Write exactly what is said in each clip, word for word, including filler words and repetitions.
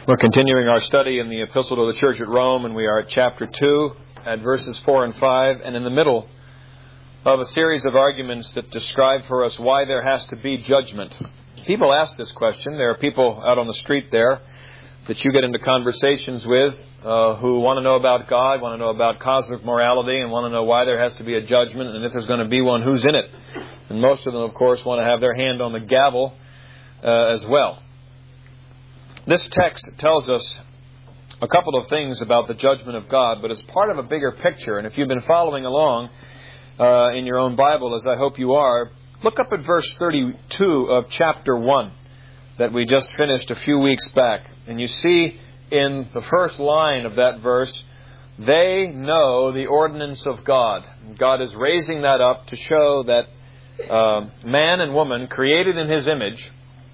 We're continuing our study in the Epistle to the Church at Rome, and we are at chapter two, at verses four and five, and in the middle of a series of arguments that describe for us why there has to be judgment. People ask this question. There are people out on the street there that you get into conversations with uh, who want to know about God, want to know about cosmic morality, and want to know why there has to be a judgment, and if there's going to be one, who's in it. And most of them, of course, want to have their hand on the gavel uh, as well. This text tells us a couple of things about the judgment of God, but it's part of a bigger picture. And if you've been following along uh, in your own Bible, as I hope you are, look up at verse thirty-two of chapter one that we just finished a few weeks back. And you see in the first line of that verse, they know the ordinance of God. God is raising that up to show that uh, man and woman, created in His image,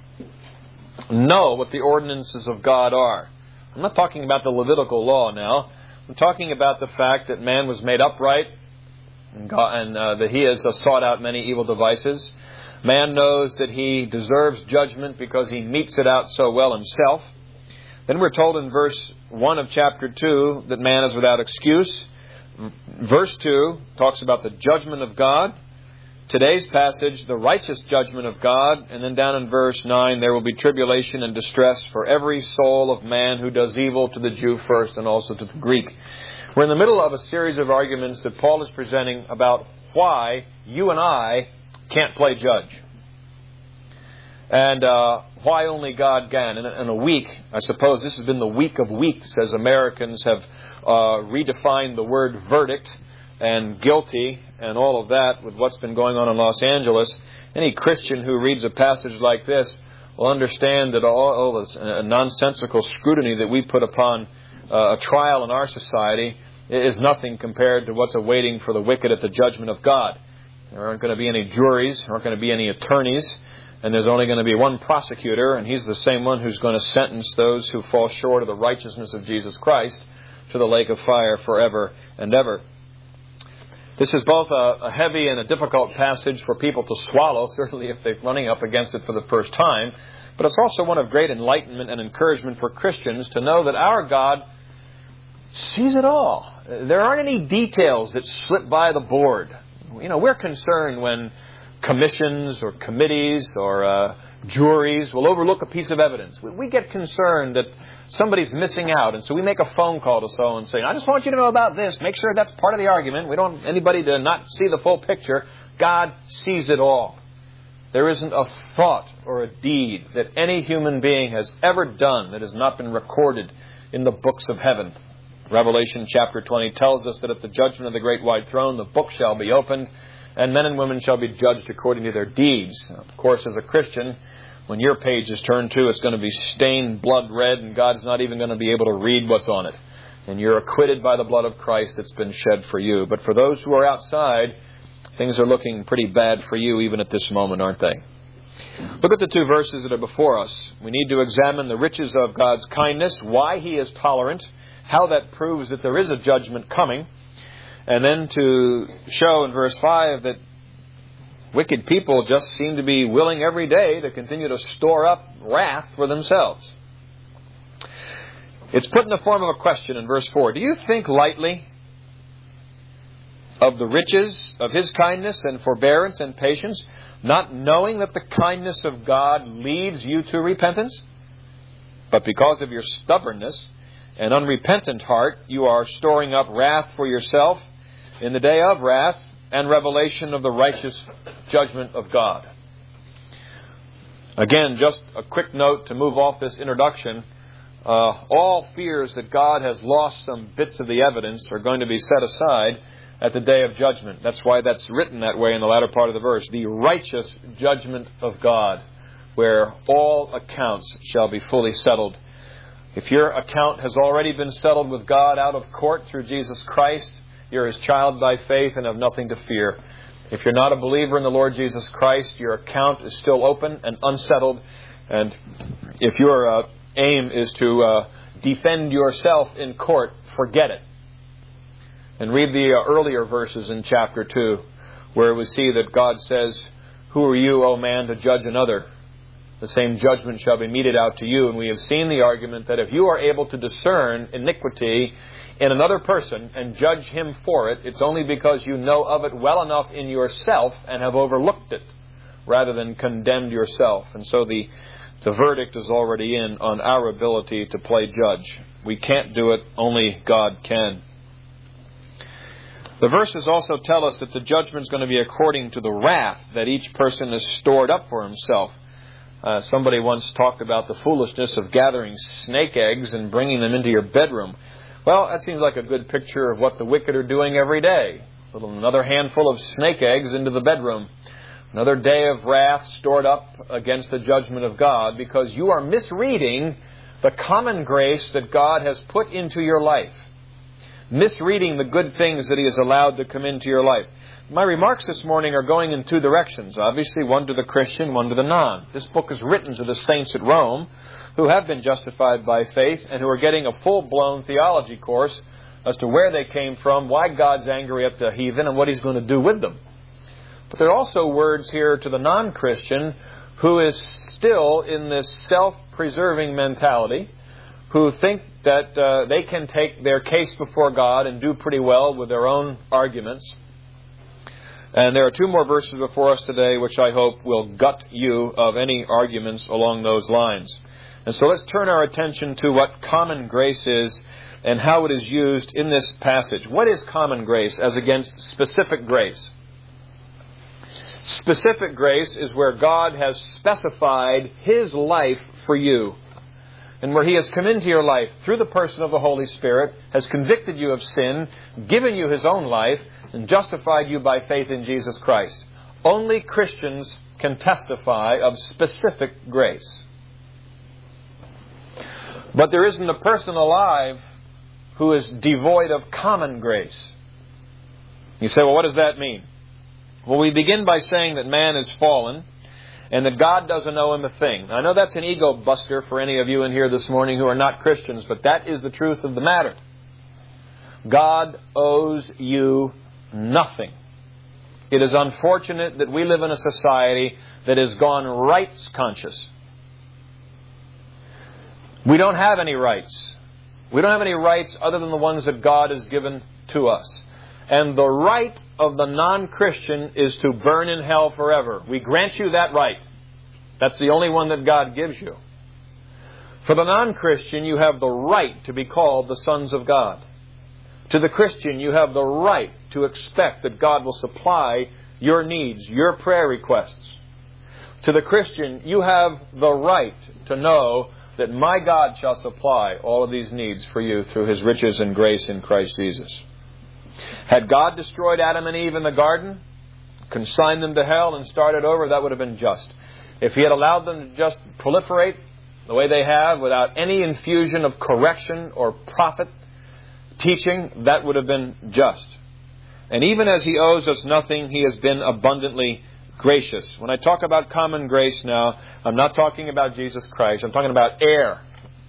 know what the ordinances of God are. I'm not talking about the Levitical law now. I'm talking about the fact that man was made upright and, God, and uh, that he has uh, sought out many evil devices. Man knows that he deserves judgment because he metes it out so well himself. Then we're told in verse one of chapter two that man is without excuse. Verse two talks about the judgment of God. Today's passage, the righteous judgment of God. And then down in verse nine, there will be tribulation and distress for every soul of man who does evil, to the Jew first and also to the Greek. We're in the middle of a series of arguments that Paul is presenting about why you and I can't play judge. And uh, why only God can. In a, in a week, I suppose this has been the week of weeks as Americans have uh, redefined the word verdict and guilty and all of that with what's been going on in Los Angeles. Any Christian who reads a passage like this will understand that all, all this uh, nonsensical scrutiny that we put upon uh, a trial in our society is nothing compared to what's awaiting for the wicked at the judgment of God. There aren't going to be any juries, there aren't going to be any attorneys, and there's only going to be one prosecutor, and he's the same one who's going to sentence those who fall short of the righteousness of Jesus Christ to the lake of fire forever and ever. This is both a, a heavy and a difficult passage for people to swallow, certainly if they're running up against it for the first time. But it's also one of great enlightenment and encouragement for Christians to know that our God sees it all. There aren't any details that slip by the board. You know, we're concerned when commissions or committees or uh, juries will overlook a piece of evidence. We, we get concerned that somebody's missing out, and so we make a phone call to so and say, I just want you to know about this. Make sure that's part of the argument. We don't want anybody to not see the full picture. God sees it all. There isn't a thought or a deed that any human being has ever done that has not been recorded in the books of heaven. Revelation chapter twenty tells us that at the judgment of the great white throne, the book shall be opened, and men and women shall be judged according to their deeds. Of course, as a Christian, when your page is turned to, it's going to be stained blood red, and God's not even going to be able to read what's on it. And you're acquitted by the blood of Christ that's been shed for you. But for those who are outside, things are looking pretty bad for you even at this moment, aren't they? Look at the two verses that are before us. We need to examine the riches of God's kindness, why He is tolerant, how that proves that there is a judgment coming, and then to show in verse five that wicked people just seem to be willing every day to continue to store up wrath for themselves. It's put in the form of a question in verse four. Do you think lightly of the riches of His kindness and forbearance and patience, not knowing that the kindness of God leads you to repentance? But because of your stubbornness and unrepentant heart, you are storing up wrath for yourself in the day of wrath and revelation of the righteous judgment of God. Again, just a quick note to move off this introduction. Uh, all fears that God has lost some bits of the evidence are going to be set aside at the day of judgment. That's why that's written that way in the latter part of the verse. The righteous judgment of God, where all accounts shall be fully settled. If your account has already been settled with God out of court through Jesus Christ, you're His child by faith and have nothing to fear. If you're not a believer in the Lord Jesus Christ, your account is still open and unsettled. And if your uh, aim is to uh, defend yourself in court, forget it. And read the uh, earlier verses in chapter two, where we see that God says, who are you, O man, to judge another? the same judgment shall be meted out to you. And we have seen the argument that if you are able to discern iniquity in another person and judge him for it, it's only because you know of it well enough in yourself and have overlooked it, rather than condemned yourself. And so the, the verdict is already in on our ability to play judge. We can't do it, only God can. The verses also tell us that the judgment is going to be according to the wrath that each person has stored up for himself. Uh, somebody once talked about the foolishness of gathering snake eggs and bringing them into your bedroom. Well, that seems like a good picture of what the wicked are doing every day. Another handful of snake eggs into the bedroom. Another day of wrath stored up against the judgment of God, because you are misreading the common grace that God has put into your life. Misreading the good things that He has allowed to come into your life. My remarks this morning are going in two directions. Obviously, one to the Christian, one to the non. This book is written to the saints at Rome who have been justified by faith and who are getting a full-blown theology course as to where they came from, why God's angry at the heathen, and what He's going to do with them. But there are also words here to the non-Christian who is still in this self-preserving mentality, who think that uh, they can take their case before God and do pretty well with their own arguments. And there are two more verses before us today which I hope will gut you of any arguments along those lines. And so let's turn our attention to what common grace is and how it is used in this passage. What is common grace as against specific grace? Specific grace is where God has specified His life for you, and where He has come into your life through the person of the Holy Spirit, has convicted you of sin, given you His own life, and justified you by faith in Jesus Christ. Only Christians can testify of specific grace. But there isn't a person alive who is devoid of common grace. You say, well, what does that mean? Well, we begin by saying that man is fallen and that God doesn't owe him a thing. I know that's an ego buster for any of you in here this morning who are not Christians, but that is the truth of the matter. God owes you nothing. It is unfortunate that we live in a society that has gone rights conscious. We don't have any rights. We don't have any rights other than the ones that God has given to us. And the right of the non-Christian is to burn in hell forever. We grant you that right. That's the only one that God gives you. For the non-Christian, you have the right to be called the sons of God. To the Christian, you have the right to expect that God will supply your needs, your prayer requests. To the Christian, you have the right to know that my God shall supply all of these needs for you through His riches and grace in Christ Jesus. Had God destroyed Adam and Eve in the garden, consigned them to hell and started over, that would have been just. If He had allowed them to just proliferate the way they have without any infusion of correction or prophet teaching, that would have been just. And even as He owes us nothing, He has been abundantly gracious. When I talk about common grace now, I'm not talking about Jesus Christ. I'm talking about air.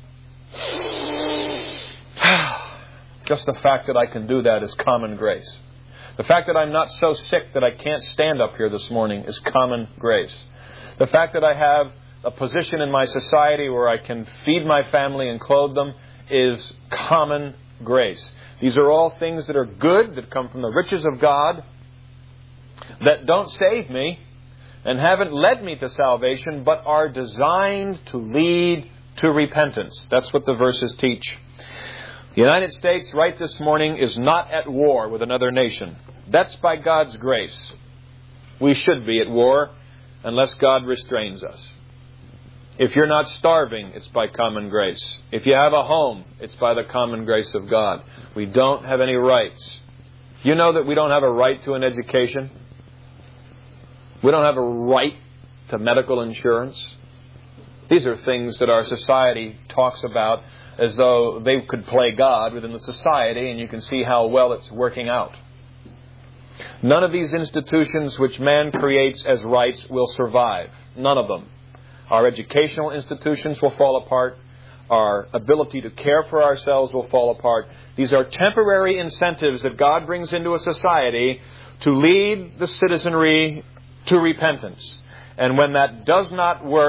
Just the fact that I can do that is common grace. The fact that I'm not so sick that I can't stand up here this morning is common grace. The fact that I have a position in my society where I can feed my family and clothe them is common grace. These are all things that are good, that come from the riches of God, that don't save me and haven't led me to salvation, but are designed to lead to repentance. That's what the verses teach. The United States right this morning is not at war with another nation. That's by God's grace. We should be at war unless God restrains us. If you're not starving, it's by common grace. If you have a home, it's by the common grace of God. We don't have any rights. You know that we don't have a right to an education? We don't have a right to medical insurance. These are things that our society talks about as though they could play God within the society, and you can see how well it's working out. None of these institutions which man creates as rights will survive. None of them. Our educational institutions will fall apart. Our ability to care for ourselves will fall apart. These are temporary incentives that God brings into a society to lead the citizenry to repentance. And when that does not work,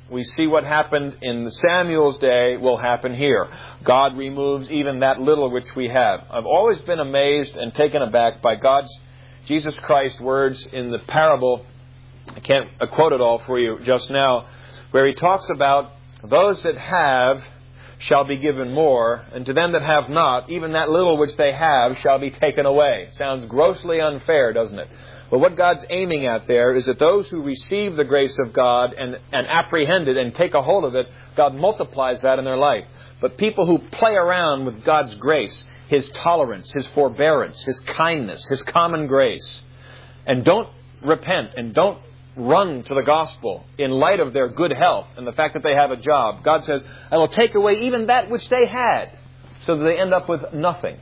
we see what happened in Samuel's day will happen here. God removes even that little which we have. I've always been amazed and taken aback by God's, Jesus Christ's words in the parable. I can't quote it all for you just now, where He talks about those that have shall be given more, and to them that have not, even that little which they have shall be taken away. Sounds grossly unfair, doesn't it? But what God's aiming at there is that those who receive the grace of God and, and apprehend it and take a hold of it, God multiplies that in their life. But people who play around with God's grace, His tolerance, His forbearance, His kindness, His common grace, and don't repent and don't run to the gospel in light of their good health and the fact that they have a job, God says, I will take away even that which they had, so that they end up with nothing.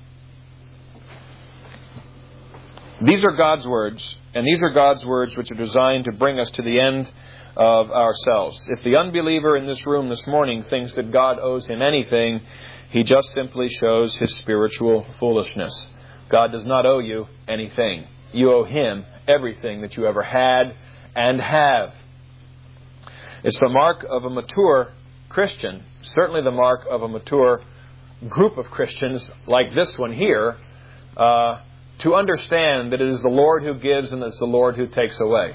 These are God's words, and these are God's words which are designed to bring us to the end of ourselves. If the unbeliever in this room this morning thinks that God owes him anything, he just simply shows his spiritual foolishness. God does not owe you anything. You owe Him everything that you ever had and have. It's the mark of a mature Christian, certainly the mark of a mature group of Christians like this one here, uh, to understand that it is the Lord who gives and it's the Lord who takes away.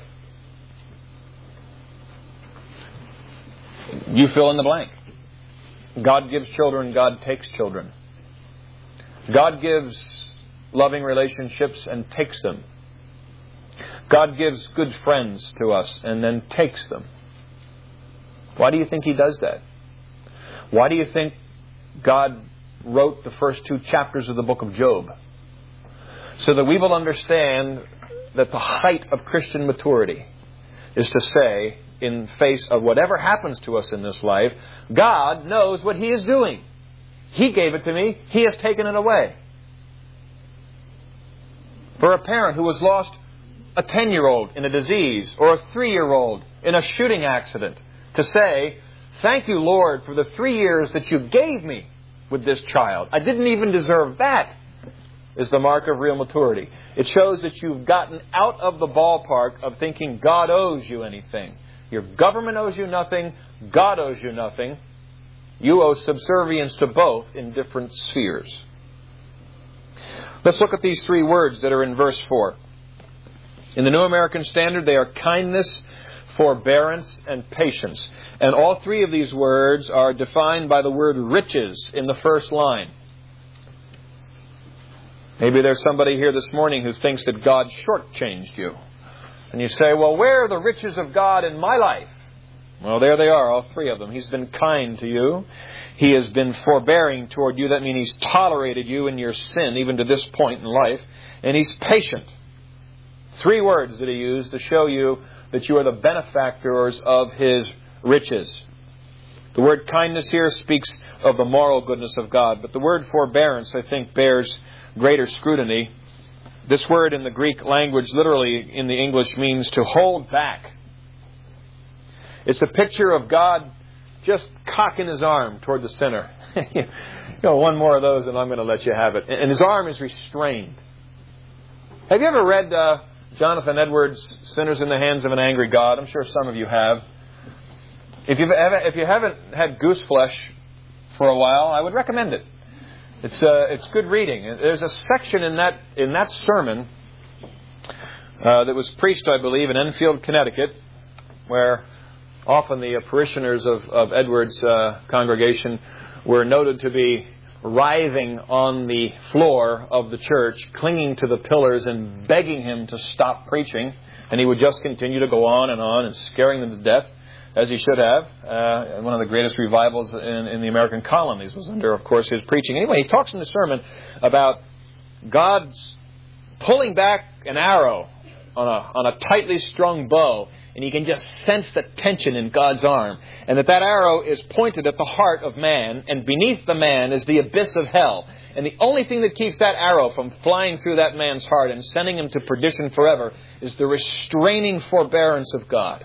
You fill in the blank. God gives children, God takes children. God gives loving relationships and takes them. God gives good friends to us and then takes them. Why do you think He does that? Why do you think God wrote the first two chapters of the book of Job? So that we will understand that the height of Christian maturity is to say, in face of whatever happens to us in this life, God knows what He is doing. He gave it to me. He has taken it away. For a parent who has lost a ten-year-old in a disease or a three-year-old in a shooting accident, to say, thank you, Lord, for the three years that you gave me with this child. I didn't even deserve that, is the mark of real maturity. It shows that you've gotten out of the ballpark of thinking God owes you anything. Your government owes you nothing. God owes you nothing. You owe subservience to both in different spheres. Let's look at these three words that are in verse four. In the New American Standard, they are kindness, forbearance, and patience. And all three of these words are defined by the word riches in the first line. Maybe there's somebody here this morning who thinks that God shortchanged you. And you say, well, where are the riches of God in my life? Well, there they are, all three of them. He's been kind to you. He has been forbearing toward you. That means He's tolerated you in your sin, even to this point in life. And He's patient. Three words that He used to show you that you are the benefactors of His riches. The word kindness here speaks of the moral goodness of God. But the word forbearance, I think, bears greater scrutiny. This word in the Greek language, literally in the English, means to hold back. It's a picture of God just cocking His arm toward the sinner. you know, one more of those and I'm going to let you have it. And His arm is restrained. Have you ever read uh, Jonathan Edwards' Sinners in the Hands of an Angry God? I'm sure some of you have. If, you've ever, if you haven't had goose flesh for a while, I would recommend it. It's uh, it's good reading. There's a section in that in that sermon uh, that was preached, I believe, in Enfield, Connecticut, where often the parishioners of, of Edwards' uh, congregation were noted to be writhing on the floor of the church, clinging to the pillars and begging him to stop preaching. And he would just continue to go on and on and scaring them to death, as he should have. Uh, one of the greatest revivals in, in the American colonies was under, of course, his preaching. Anyway, he talks in the sermon about God's pulling back an arrow on a, on a tightly strung bow, and you can just sense the tension in God's arm, and that that arrow is pointed at the heart of man, and beneath the man is the abyss of hell. And the only thing that keeps that arrow from flying through that man's heart and sending him to perdition forever is the restraining forbearance of God.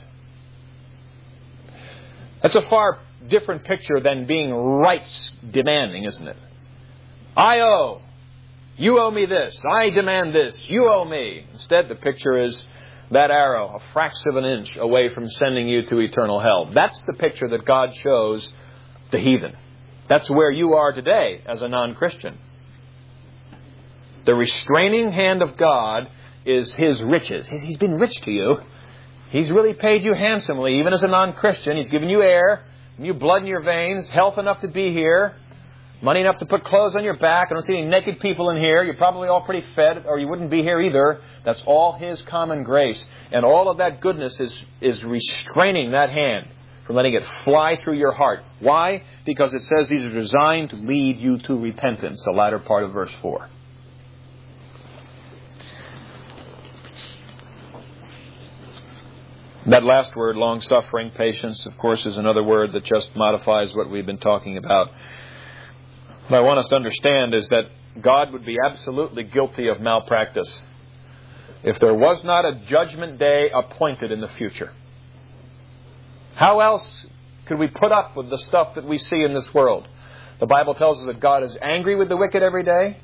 That's a far different picture than being rights demanding, isn't it? I owe. You owe me this. I demand this. You owe me. Instead, the picture is that arrow a fraction of an inch away from sending you to eternal hell. That's the picture that God shows the heathen. That's where you are today as a non-Christian. The restraining hand of God is His riches. He's been rich to you. He's really paid you handsomely, even as a non-Christian. He's given you air, given you blood in your veins, health enough to be here, money enough to put clothes on your back. I don't see any naked people in here. You're probably all pretty fed, or you wouldn't be here either. That's all His common grace. And all of that goodness is, is restraining that hand from letting it fly through your heart. Why? Because it says these are designed to lead you to repentance, the latter part of verse four. That last word, long-suffering, patience, of course, is another word that just modifies what we've been talking about. What I want us to understand is that God would be absolutely guilty of malpractice if there was not a judgment day appointed in the future. How else could we put up with the stuff that we see in this world? The Bible tells us that God is angry with the wicked every day.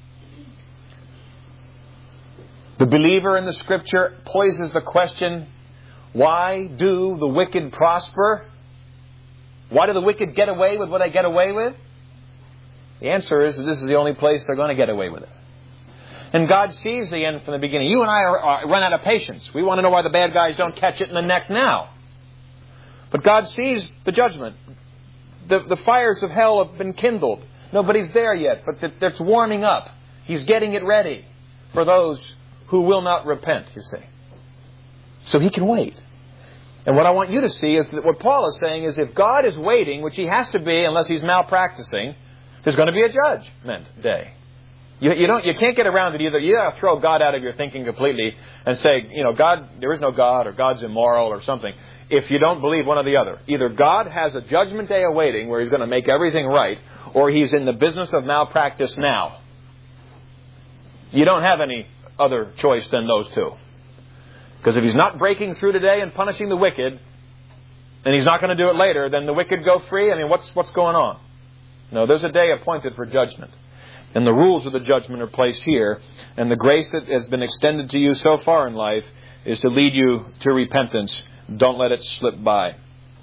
The believer in the Scripture poses the question, why do the wicked prosper? Why do the wicked get away with what they get away with? The answer is that this is the only place they're going to get away with it. And God sees the end from the beginning. You and I are, are, run out of patience. We want to know why the bad guys don't catch it in the neck now. But God sees the judgment. The, the fires of hell have been kindled. Nobody's there yet, but it's warming up. He's getting it ready for those who will not repent, you see. So He can wait. And what I want you to see is that what Paul is saying is if God is waiting, which He has to be unless He's malpracticing, there's going to be a judgment day. You, you don't, you can't get around it either. You got to throw God out of your thinking completely and say, you know, God, there is no God, or God's immoral, or something. If you don't believe one or the other, either God has a judgment day awaiting where He's going to make everything right, or He's in the business of malpractice now. You don't have any other choice than those two. Because if He's not breaking through today and punishing the wicked, and He's not going to do it later, then the wicked go free. I mean, what's what's going on? No, there's a day appointed for judgment. And the rules of the judgment are placed here. And the grace that has been extended to you so far in life is to lead you to repentance. Don't let it slip by.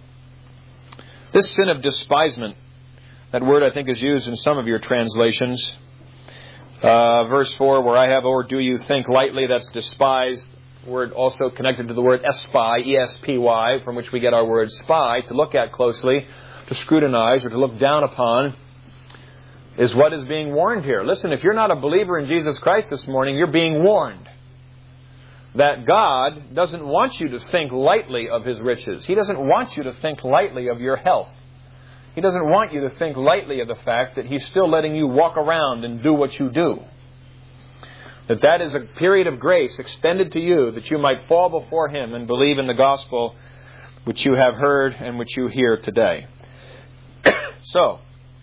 This sin of despisement, that word I think is used in some of your translations. Uh, verse four, where I have, or do you think lightly, that's despised. Word also connected to the word espy, E S P Y, from which we get our word spy, to look at closely, to scrutinize, or to look down upon, is what is being warned here. Listen, if you're not a believer in Jesus Christ this morning, you're being warned that God doesn't want you to think lightly of His riches. He doesn't want you to think lightly of your health. He doesn't want you to think lightly of the fact that He's still letting you walk around and do what you do. That that is a period of grace extended to you that you might fall before Him and believe in the gospel which you have heard and which you hear today. So,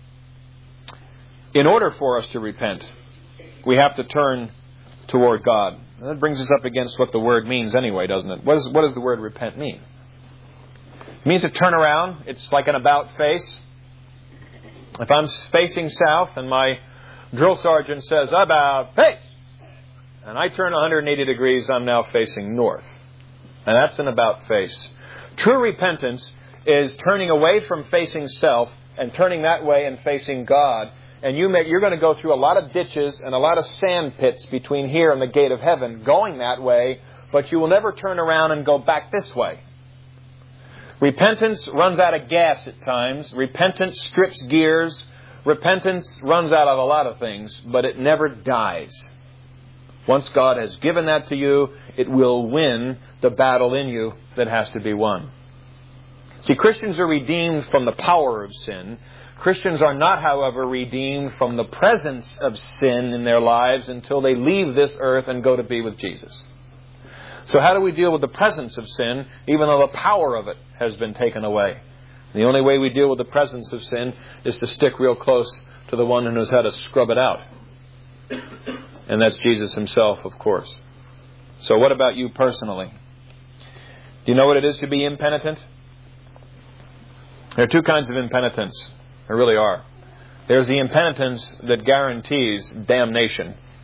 in order for us to repent, we have to turn toward God. And that brings us up against what the word means anyway, doesn't it? What, is, what does the word repent mean? It means to turn around. It's like an about face. If I'm facing south and my drill sergeant says, about face, and I turn one hundred eighty degrees, I'm now facing north. And that's an about face. True repentance is turning away from facing self and turning that way and facing God. And you may, you're going to go through a lot of ditches and a lot of sand pits between here and the gate of heaven going that way, but you will never turn around and go back this way. Repentance runs out of gas at times. Repentance strips gears. Repentance runs out of a lot of things, but it never dies. Once God has given that to you, it will win the battle in you that has to be won. See, Christians are redeemed from the power of sin. Christians are not, however, redeemed from the presence of sin in their lives until they leave this earth and go to be with Jesus. So how do we deal with the presence of sin, even though the power of it has been taken away? The only way we deal with the presence of sin is to stick real close to the one who knows how to scrub it out. And that's Jesus Himself, of course. So what about you personally? Do you know what it is to be impenitent? There are two kinds of impenitence. There really are. There's the impenitence that guarantees damnation.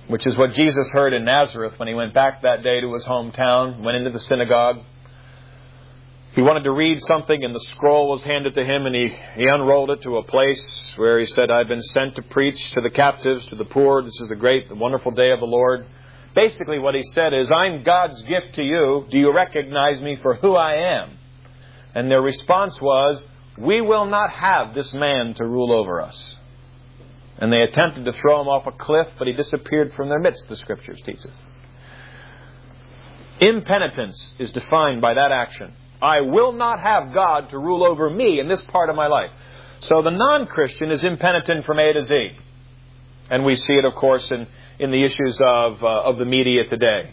which is what Jesus heard in Nazareth when he went back that day to his hometown, went into the synagogue. He wanted to read something, and the scroll was handed to him, and he, he unrolled it to a place where he said, I've been sent to preach to the captives, to the poor. This is the great, the wonderful day of the Lord. Basically what he said is, I'm God's gift to you. Do you recognize me for who I am? And their response was, we will not have this man to rule over us. And they attempted to throw him off a cliff, but he disappeared from their midst, the Scriptures teach us. Impenitence is defined by that action. I will not have God to rule over me in this part of my life. So the non-Christian is impenitent from A to Z. And we see it, of course, in, in the issues of, uh, of the media today.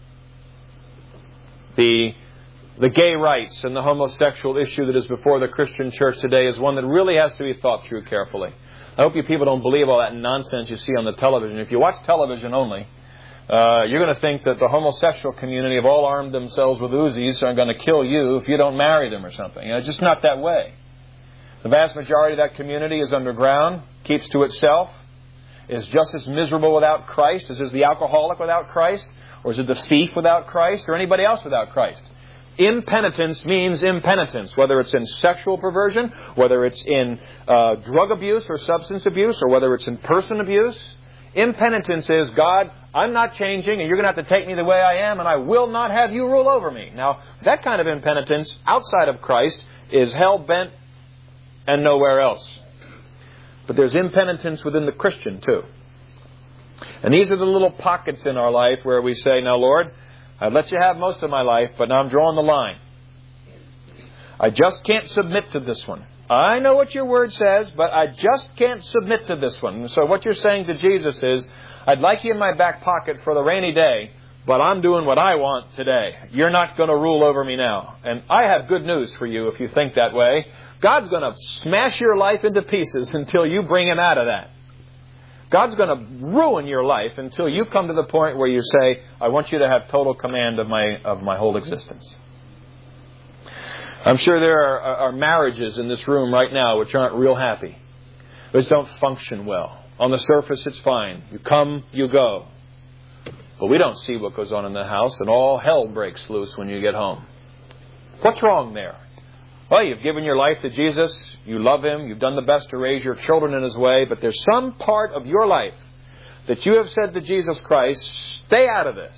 The, the gay rights and the homosexual issue that is before the Christian church today is one that really has to be thought through carefully. I hope you people don't believe all that nonsense you see on the television. If you watch television only, Uh, you're going to think that the homosexual community have all armed themselves with Uzis and are going to kill you if you don't marry them or something. You know, it's just not that way. The vast majority of that community is underground, keeps to itself, is just as miserable without Christ as is the alcoholic without Christ, or is it the thief without Christ, or anybody else without Christ. Impenitence means impenitence, whether it's in sexual perversion, whether it's in uh, drug abuse or substance abuse, or whether it's in person abuse. Impenitence is, God, I'm not changing, and you're going to have to take me the way I am, and I will not have you rule over me. Now, that kind of impenitence outside of Christ is hell-bent and nowhere else. But there's impenitence within the Christian, too. And these are the little pockets in our life where we say, now, Lord, I've let you have most of my life, but now I'm drawing the line. I just can't submit to this one. I know what your word says, but I just can't submit to this one. And so what you're saying to Jesus is, I'd like you in my back pocket for the rainy day, but I'm doing what I want today. You're not going to rule over me now. And I have good news for you if you think that way. God's going to smash your life into pieces until you bring him out of that. God's going to ruin your life until you come to the point where you say, I want you to have total command of my of my whole existence. I'm sure there are, are marriages in this room right now which aren't real happy. Which don't function well. On the surface, it's fine. You come, you go. But we don't see what goes on in the house, and all hell breaks loose when you get home. What's wrong there? Well, you've given your life to Jesus. You love him. You've done the best to raise your children in his way. But there's some part of your life that you have said to Jesus Christ, stay out of this.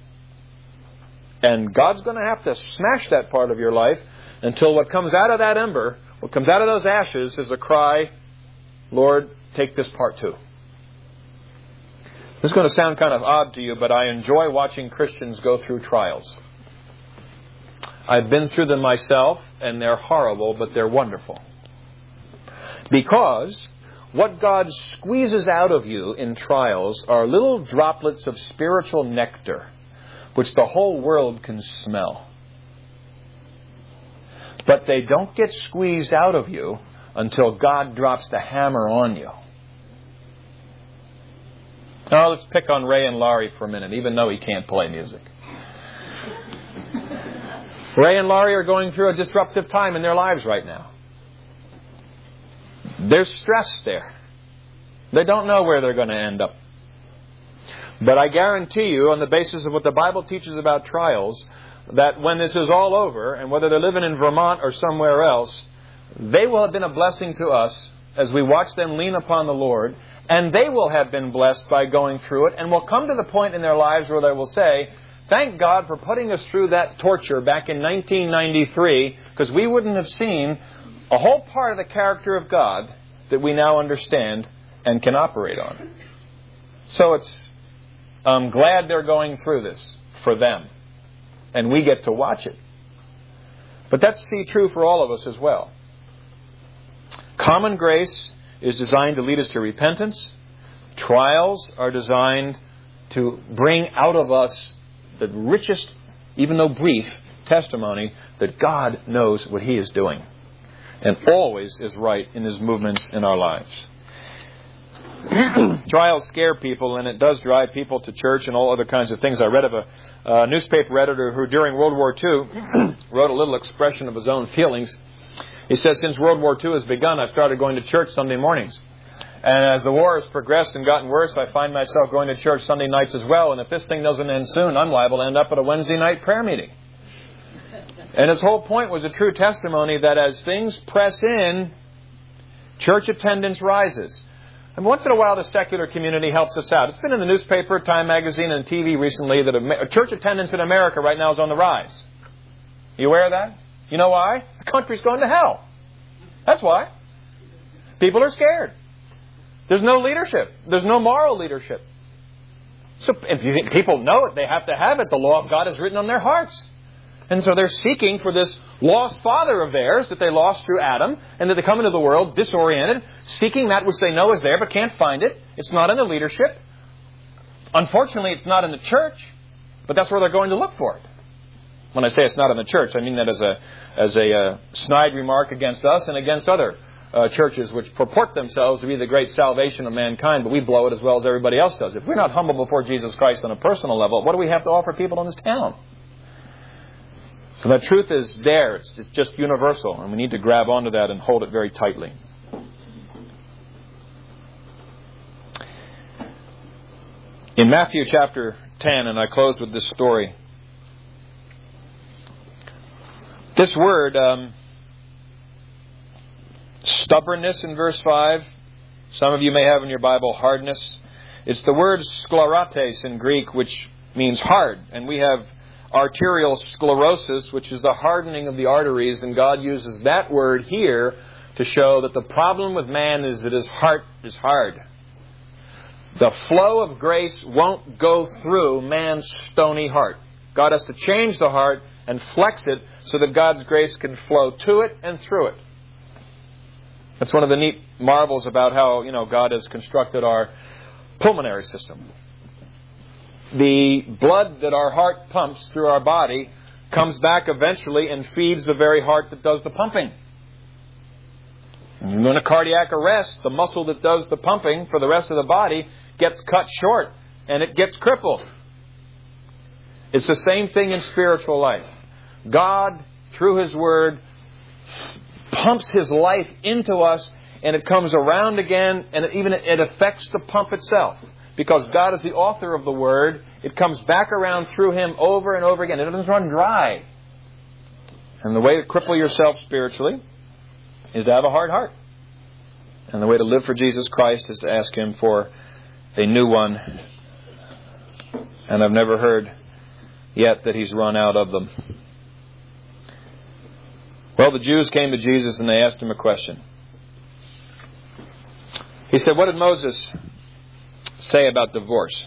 And God's going to have to smash that part of your life until what comes out of that ember, what comes out of those ashes is a cry, Lord, take this part too. This is going to sound kind of odd to you, but I enjoy watching Christians go through trials. I've been through them myself, and they're horrible, but they're wonderful. Because what God squeezes out of you in trials are little droplets of spiritual nectar, which the whole world can smell. But they don't get squeezed out of you until God drops the hammer on you. Now, let's pick on Ray and Laurie for a minute, even though he can't play music. Ray and Laurie are going through a disruptive time in their lives right now. There's stress there. They don't know where they're going to end up. But I guarantee you, on the basis of what the Bible teaches about trials, that when this is all over, and whether they're living in Vermont or somewhere else, they will have been a blessing to us as we watch them lean upon the Lord, and they will have been blessed by going through it, and will come to the point in their lives where they will say, thank God for putting us through that torture back in nineteen ninety-three, because we wouldn't have seen a whole part of the character of God that we now understand and can operate on. So it's, I'm glad they're going through this for them. And we get to watch it. But that's true for all of us as well. Common grace is designed to lead us to repentance. Trials are designed to bring out of us the richest, even though brief, testimony that God knows what he is doing. And always is right in his movements in our lives. Trials scare people, and it does drive people to church and all other kinds of things. I read of a uh, newspaper editor who during World War Two wrote a little expression of his own feelings. He says, since World War Two has begun, I've started going to church Sunday mornings. And as the war has progressed and gotten worse, I find myself going to church Sunday nights as well. And if this thing doesn't end soon, I'm liable to end up at a Wednesday night prayer meeting. And his whole point was a true testimony that as things press in, church attendance rises. And once in a while, the secular community helps us out. It's been in the newspaper, Time Magazine, and T V recently that church attendance in America right now is on the rise. You aware of that? You know why? The country's going to hell. That's why. People are scared. There's no leadership. There's no moral leadership. So if you, people know it, they have to have it. The law of God is written on their hearts. And so they're seeking for this lost father of theirs that they lost through Adam, and that they come into the world disoriented, seeking that which they know is there but can't find it. It's not in the leadership. Unfortunately, it's not in the church, but that's where they're going to look for it. When I say it's not in the church, I mean that as a as a uh, snide remark against us and against other uh, churches which purport themselves to be the great salvation of mankind, but we blow it as well as everybody else does. If we're not humble before Jesus Christ on a personal level, what do we have to offer people in this town? So the truth is there. It's, it's just universal, and we need to grab onto that and hold it very tightly. In Matthew chapter ten, and I close with this story. This word, um, stubbornness in verse five, some of you may have in your Bible hardness. It's the word sclerates in Greek, which means hard. And we have arterial sclerosis, which is the hardening of the arteries, and God uses that word here to show that the problem with man is that his heart is hard. The flow of grace won't go through man's stony heart. God has to change the heart and flex it so that God's grace can flow to it and through it. That's one of the neat marvels about how, you know, God has constructed our pulmonary system. The blood that our heart pumps through our body comes back eventually and feeds the very heart that does the pumping. And in a cardiac arrest, the muscle that does the pumping for the rest of the body gets cut short and it gets crippled. It's the same thing in spiritual life. God, through His Word, pumps His life into us, and it comes around again, and it even it affects the pump itself. Because God is the author of the Word, it comes back around through Him over and over again. It doesn't run dry. And the way to cripple yourself spiritually is to have a hard heart. And the way to live for Jesus Christ is to ask Him for a new one. And I've never heard yet that He's run out of them. Well, the Jews came to Jesus and they asked Him a question. He said, what did Moses say about divorce?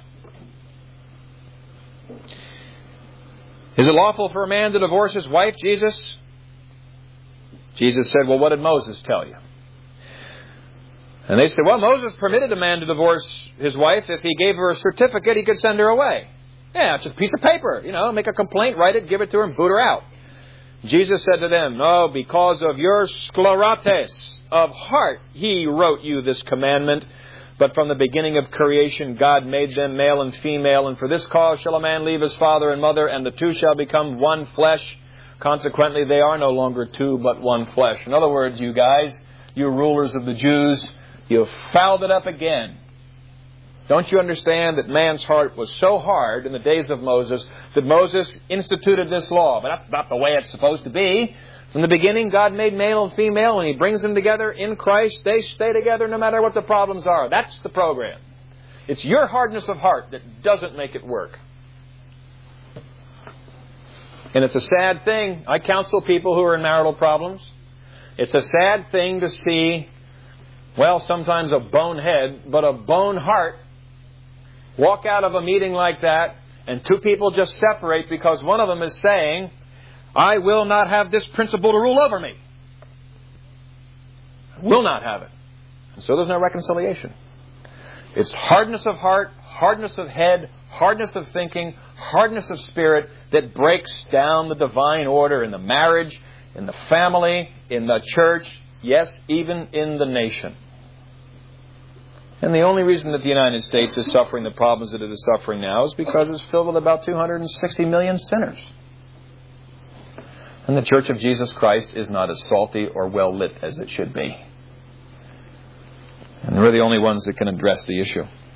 Is it lawful for a man to divorce his wife, Jesus? Jesus said, well, what did Moses tell you? And they said, well, Moses permitted a man to divorce his wife. If he gave her a certificate, he could send her away. Yeah, just a piece of paper, you know, make a complaint, write it, give it to her, and boot her out. Jesus said to them, no, because of your sclerates of heart, He wrote you this commandment. But from the beginning of creation, God made them male and female. And for this cause shall a man leave his father and mother, and the two shall become one flesh. Consequently, they are no longer two, but one flesh. In other words, you guys, you rulers of the Jews, you have fouled it up again. Don't you understand that man's heart was so hard in the days of Moses that Moses instituted this law? But that's not the way it's supposed to be. From the beginning, God made male and female, and He brings them together in Christ. They stay together no matter what the problems are. That's the program. It's your hardness of heart that doesn't make it work. And it's a sad thing. I counsel people who are in marital problems. It's a sad thing to see, well, sometimes a bonehead, but a bone heart, walk out of a meeting like that, and two people just separate because one of them is saying, I will not have this principle to rule over me. I will not have it. And so there's no reconciliation. It's hardness of heart, hardness of head, hardness of thinking, hardness of spirit that breaks down the divine order in the marriage, in the family, in the church, yes, even in the nation. And the only reason that the United States is suffering the problems that it is suffering now is because it's filled with about two hundred sixty million sinners. And the Church of Jesus Christ is not as salty or well lit as it should be. And we're the only ones that can address the issue.